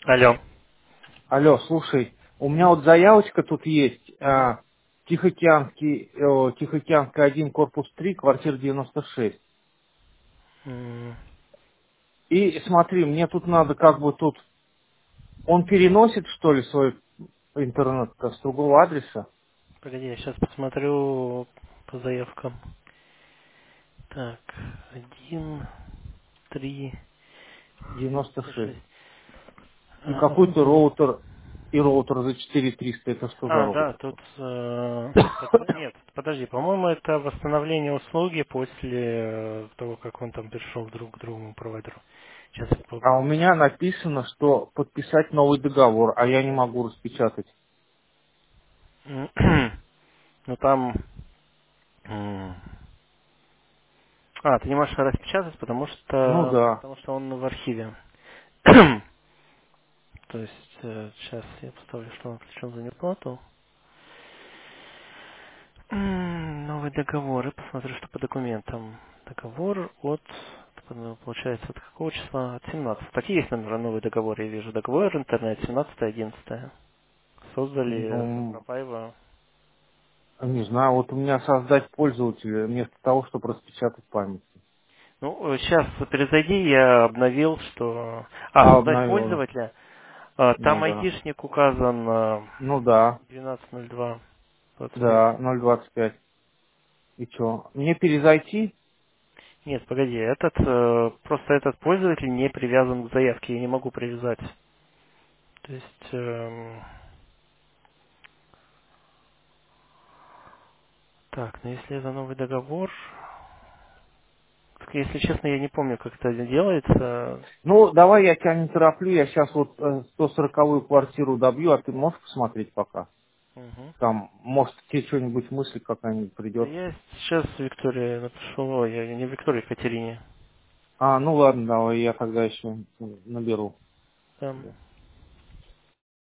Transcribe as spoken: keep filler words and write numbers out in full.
Алло. Алло, слушай, у меня вот заявочка тут есть. Мгм. а, Тихоокеанский, э, Тихоокеанский один, корпус три, квартира девяносто шесть. М, И смотри, мне тут надо как бы тут... Он переносит, что ли, свой интернет с другого адреса? Погоди, я сейчас посмотрю по заявкам. Так, один, три, девяносто девяносто шесть. шесть. И А, какой-то роутер, и роутер за четыре триста. Это что за а, да, роутер? тут... э, под- нет, подожди, по-моему, это восстановление услуги после э, того, как он там перешел друг к другому провайдеру. Сейчас я А у попробую. меня написано, что подписать новый договор, а я не могу распечатать. М, Ну там... м, А, ты не можешь распечатать, потому Ну что да. потому что он в архиве. То есть, э, сейчас я поставлю, что он отключен за неуплату. М, Новый договор. И посмотрю, что по документам. Договор от, ну, получается, от какого числа? От семнадцатого. Такие есть номера новый договор, я вижу. Договор интернет семнадцатое одиннадцатое. Создали Ну, Сапропаева. не знаю, вот у меня создать пользователя вместо того, чтобы распечатать память. Ну, сейчас перезайди, я обновил, что... А, А, создать обновил, да. пользователя. А, Ну Там да. айдишник указан э, Ну да, двенадцать ноль два двадцать пять. да, ноль двадцать пять. И чё? Мне перезайти? Нет, погоди, этот э, просто этот пользователь не привязан к заявке, я не могу привязать. То есть, эм, так, ну если это новый договор, так, если честно, я не помню, как это делается. Ну, давай я тебя не тороплю, я сейчас вот э, сто сороковую квартиру добью, а ты можешь посмотреть пока? Мгм. Там, может, тебе что-нибудь мысль какая-нибудь Да придет. я сейчас Виктории напишу, ой, я не Виктории, Катерине. А, ну ладно, давай, я тогда еще наберу Там. тебя.